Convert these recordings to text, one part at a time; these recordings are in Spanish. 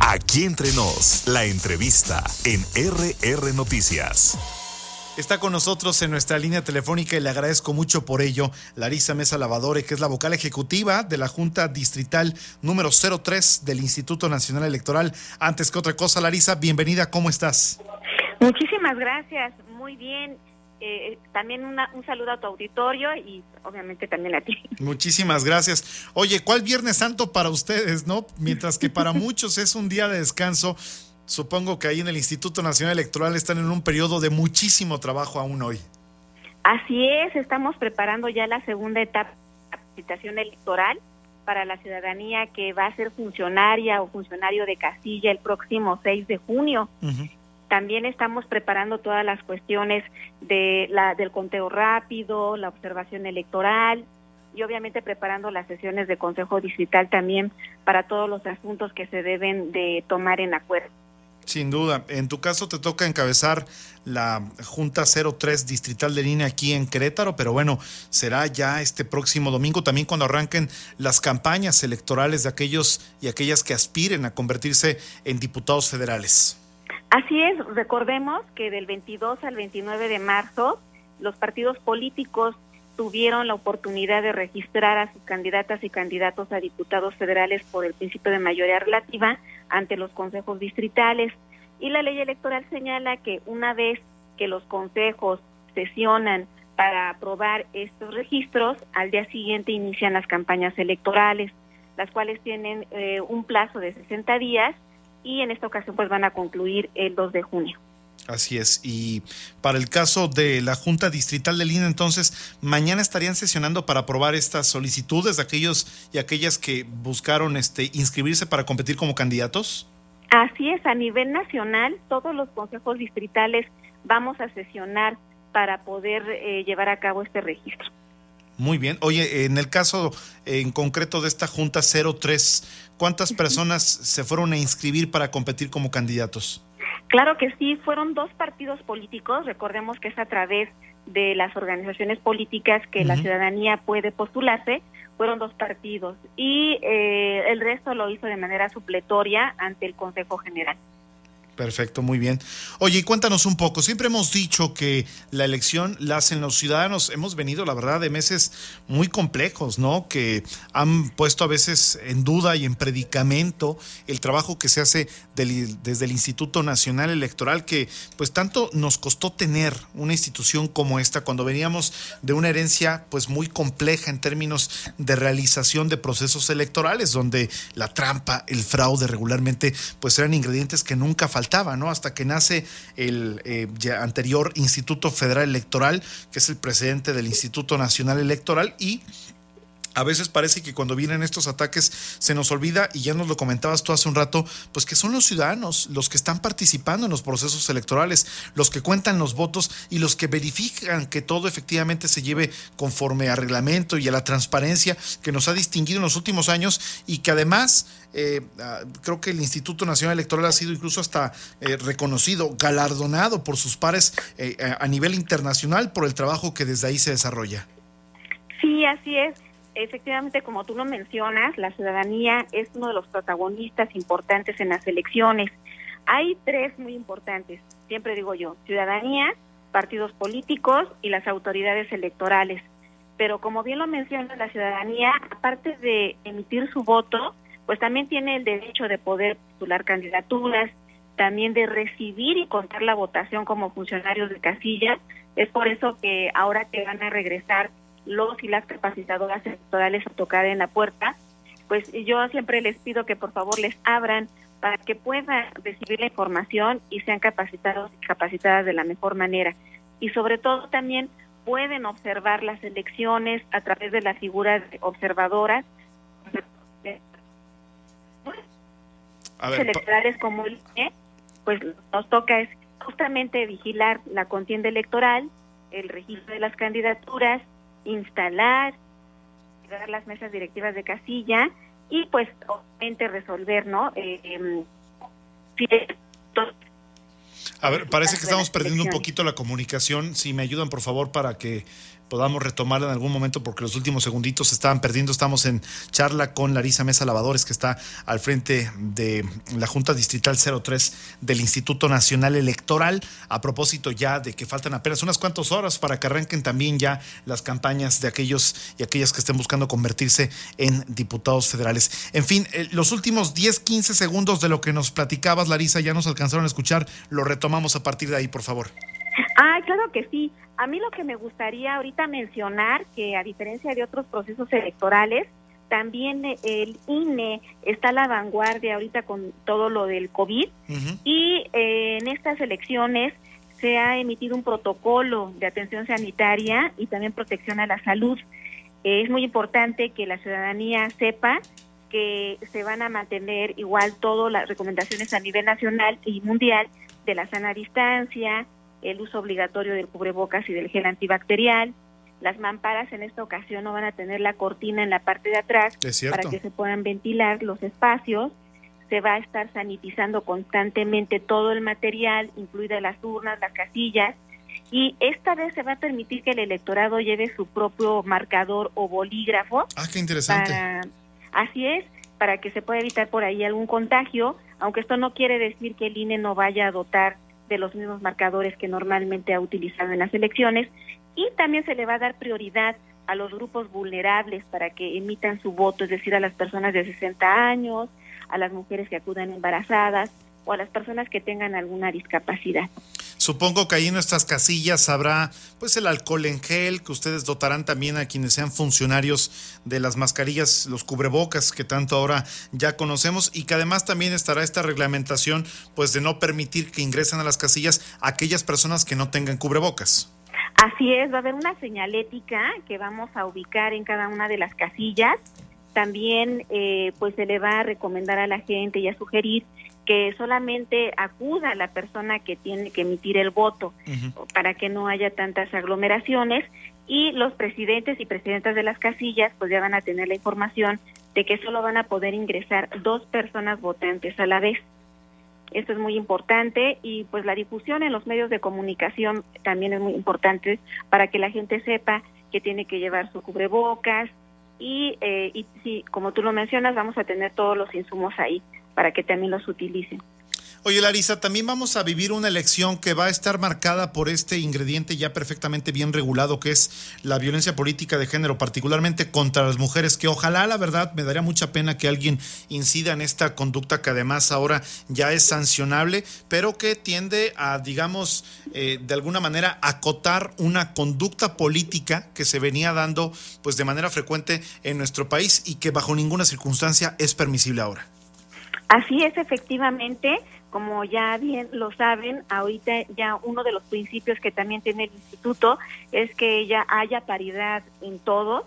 Aquí entre nos, la entrevista en RR Noticias. Está con nosotros en nuestra línea telefónica y le agradezco mucho por ello Larisa Mesa Lavadore, que es la vocal ejecutiva de la Junta Distrital número 03 del Instituto Nacional Electoral. Antes que otra cosa, Larisa, bienvenida, ¿cómo estás? Muchísimas gracias, muy bien. También un saludo a tu auditorio y obviamente también a ti. Muchísimas gracias. Oye, ¿cuál Viernes Santo para ustedes, no? Mientras que para muchos es un día de descanso, supongo que ahí en el Instituto Nacional Electoral están en un periodo de muchísimo trabajo aún hoy. Así es, estamos preparando ya la segunda etapa de capacitación electoral para la ciudadanía que va a ser funcionaria o funcionario de casilla el próximo 6 de junio. Uh-huh. También estamos preparando todas las cuestiones del conteo rápido, la observación electoral y obviamente preparando las sesiones de Consejo Distrital también para todos los asuntos que se deben de tomar en acuerdo. Sin duda. En tu caso te toca encabezar la Junta 03 Distrital de Línea aquí en Querétaro, pero bueno, será ya este próximo domingo también cuando arranquen las campañas electorales de aquellos y aquellas que aspiren a convertirse en diputados federales. Así es, recordemos que del 22 al 29 de marzo los partidos políticos tuvieron la oportunidad de registrar a sus candidatas y candidatos a diputados federales por el principio de mayoría relativa ante los consejos distritales. Y la ley electoral señala que una vez que los consejos sesionan para aprobar estos registros, al día siguiente inician las campañas electorales, las cuales tienen un plazo de 60 días y en esta ocasión pues van a concluir el 2 de junio. Así es, y para el caso de la Junta Distrital de Línea, entonces, mañana estarían sesionando para aprobar estas solicitudes de aquellos y aquellas que buscaron inscribirse para competir como candidatos. Así es, a nivel nacional, todos los consejos distritales vamos a sesionar para poder llevar a cabo este registro. Muy bien. Oye, en el caso en concreto de esta Junta 03, ¿cuántas personas se fueron a inscribir para competir como candidatos? Claro que sí, fueron 2 partidos políticos, recordemos que es a través de las organizaciones políticas que la ciudadanía puede postularse, fueron 2 partidos y el resto lo hizo de manera supletoria ante el Consejo General. Perfecto, muy bien. Oye, y cuéntanos un poco, siempre hemos dicho que la elección la hacen los ciudadanos, hemos venido la verdad de meses muy complejos, ¿no? Que han puesto a veces en duda y en predicamento el trabajo que se hace desde el Instituto Nacional Electoral, que pues tanto nos costó tener una institución como esta cuando veníamos de una herencia pues muy compleja en términos de realización de procesos electorales, donde la trampa, el fraude regularmente pues eran ingredientes que nunca faltaban, ¿no? Hasta que nace el ya anterior Instituto Federal Electoral, que es el precedente del Instituto Nacional Electoral, y a veces parece que cuando vienen estos ataques se nos olvida, y ya nos lo comentabas tú hace un rato, pues que son los ciudadanos los que están participando en los procesos electorales, los que cuentan los votos y los que verifican que todo efectivamente se lleve conforme a reglamento y a la transparencia que nos ha distinguido en los últimos años, y que además creo que el Instituto Nacional Electoral ha sido incluso hasta reconocido, galardonado por sus pares a nivel internacional por el trabajo que desde ahí se desarrolla. Sí, así es. Efectivamente, como tú lo mencionas, la ciudadanía es uno de los protagonistas importantes en las elecciones. Hay 3 muy importantes, siempre digo yo: ciudadanía, partidos políticos y las autoridades electorales. Pero como bien lo menciona, la ciudadanía, aparte de emitir su voto, pues también tiene el derecho de poder postular candidaturas, también de recibir y contar la votación como funcionarios de casilla. Es por eso que ahora que van a regresar los y las capacitadoras electorales a tocar en la puerta, pues yo siempre les pido que por favor les abran para que puedan recibir la información y sean capacitados y capacitadas de la mejor manera. Y sobre todo también pueden observar las elecciones a través de la figura de observadoras electorales como el pues nos toca es justamente vigilar la contienda electoral, el registro de las candidaturas, instalar, dar las mesas directivas de casilla y pues obviamente resolver, ¿no? A ver, parece que estamos perdiendo un poquito la comunicación. Si me ayudan, por favor, para que podamos retomarla en algún momento, porque los últimos segunditos se estaban perdiendo. Estamos en charla con Larisa Mesa Lavadores, que está al frente de la Junta Distrital 03 del Instituto Nacional Electoral, a propósito ya de que faltan apenas unas cuantas horas para que arranquen también ya las campañas de aquellos y aquellas que estén buscando convertirse en diputados federales. En fin, los últimos 10-15 segundos de lo que nos platicabas, Larisa, ya nos alcanzaron a escuchar, lo retomamos a partir de ahí, por favor. Claro que sí. A mí lo que me gustaría ahorita mencionar, que a diferencia de otros procesos electorales, también el INE está a la vanguardia ahorita con todo lo del COVID, y en estas elecciones se ha emitido un protocolo de atención sanitaria y también protección a la salud. Es muy importante que la ciudadanía sepa que se van a mantener igual todas las recomendaciones a nivel nacional y mundial de la sana distancia, el uso obligatorio del cubrebocas y del gel antibacterial. Las mamparas en esta ocasión no van a tener la cortina en la parte de atrás para que se puedan ventilar los espacios. Se va a estar sanitizando constantemente todo el material, incluidas las urnas, las casillas, y esta vez se va a permitir que el electorado lleve su propio marcador o bolígrafo. ¡Qué interesante! Así es, para que se pueda evitar por ahí algún contagio, aunque esto no quiere decir que el INE no vaya a dotar de los mismos marcadores que normalmente ha utilizado en las elecciones, y también se le va a dar prioridad a los grupos vulnerables para que emitan su voto, es decir, a las personas de 60 años, a las mujeres que acudan embarazadas o a las personas que tengan alguna discapacidad. Supongo que ahí en nuestras casillas habrá pues el alcohol en gel, que ustedes dotarán también a quienes sean funcionarios de las mascarillas, los cubrebocas que tanto ahora ya conocemos, y que además también estará esta reglamentación pues de no permitir que ingresen a las casillas aquellas personas que no tengan cubrebocas. Así es, va a haber una señalética que vamos a ubicar en cada una de las casillas. También pues se le va a recomendar a la gente y a sugerir que solamente acuda la persona que tiene que emitir el voto, para que no haya tantas aglomeraciones, y los presidentes y presidentas de las casillas pues ya van a tener la información de que solo van a poder ingresar 2 personas votantes a la vez. Esto es muy importante, y pues la difusión en los medios de comunicación también es muy importante para que la gente sepa que tiene que llevar su cubrebocas, y sí, como tú lo mencionas, vamos a tener todos los insumos ahí para que también los utilicen. Oye, Larisa, también vamos a vivir una elección que va a estar marcada por este ingrediente ya perfectamente bien regulado, que es la violencia política de género, particularmente contra las mujeres, que ojalá, la verdad, me daría mucha pena que alguien incida en esta conducta que además ahora ya es sancionable, pero que tiende a, digamos, de alguna manera acotar una conducta política que se venía dando pues de manera frecuente en nuestro país y que bajo ninguna circunstancia es permisible ahora. Así es, efectivamente, como ya bien lo saben, ahorita ya uno de los principios que también tiene el instituto es que ya haya paridad en todo,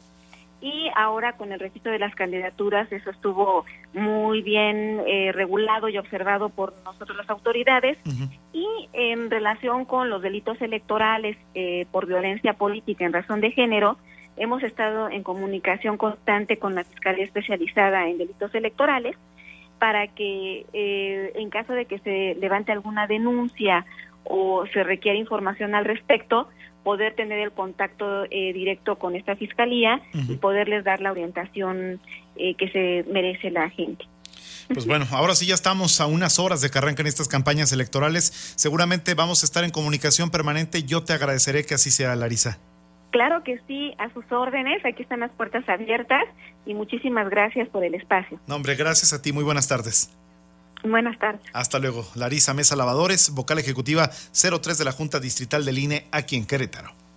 y ahora con el registro de las candidaturas eso estuvo muy bien regulado y observado por nosotros las autoridades. Y en relación con los delitos electorales por violencia política en razón de género, hemos estado en comunicación constante con la Fiscalía Especializada en Delitos Electorales, para que en caso de que se levante alguna denuncia o se requiera información al respecto, poder tener el contacto directo con esta fiscalía y poderles dar la orientación que se merece la gente. Pues bueno, ahora sí ya estamos a unas horas de que arranquen estas campañas electorales. Seguramente vamos a estar en comunicación permanente. Yo te agradeceré que así sea, Larisa. Claro que sí, a sus órdenes, aquí están las puertas abiertas, y muchísimas gracias por el espacio. No, hombre, gracias a ti, muy buenas tardes. Buenas tardes. Hasta luego. Larisa Mesa Lavadores, vocal ejecutiva 03 de la Junta Distrital del INE aquí en Querétaro.